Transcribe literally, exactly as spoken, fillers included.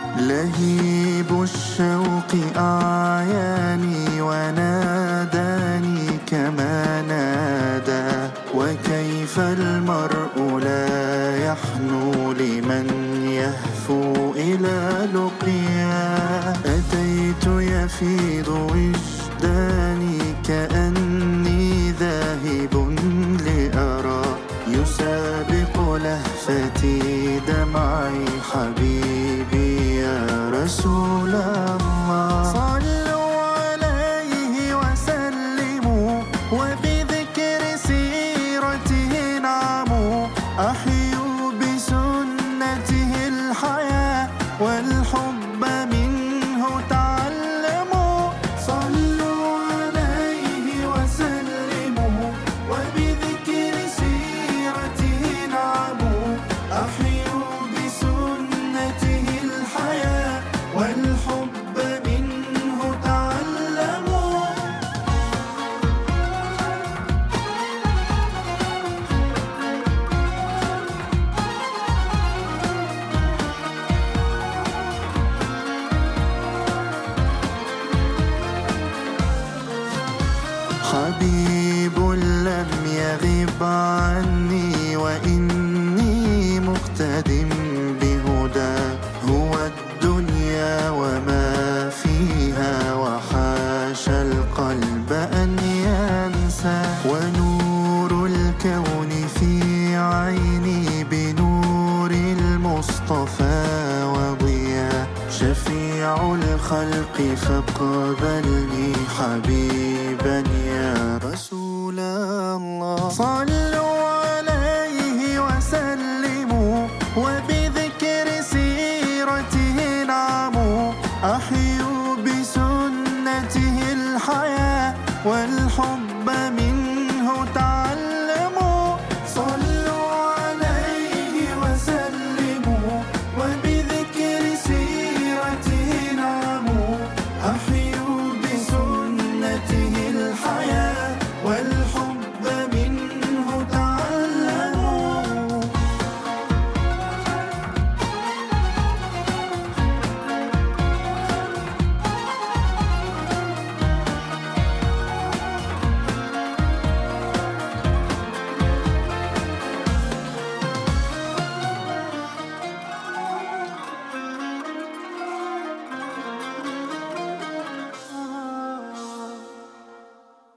لهيب الشوق أعياني وناداني كما نادى، وكيف المرء لا يحنو لمن يهفو إلى لقيا. أتيت يفيض وجداني كأني ذاهب لأرى، يسابق لهفتي دمعي حبيبي يا رسول الله. صلوا عليه وسلموا وبذكر سيرته انعموا، أحيوا بسنته الحياة والحب منه تعلموا. صلوا عليه وسلموا وبذكر سيرته انعموا، أحيوا بسنته الحياة والحب منه تعلموا. حبيب لم يغب عني وإني مقتد بهدى، هو الدنيا وما فيها وحاش القلب أن ينسى، ونور الكون في عيني بنور المصطفى وضياء، شفيع الخلق فاقبلني حبيبا يا رسول الله.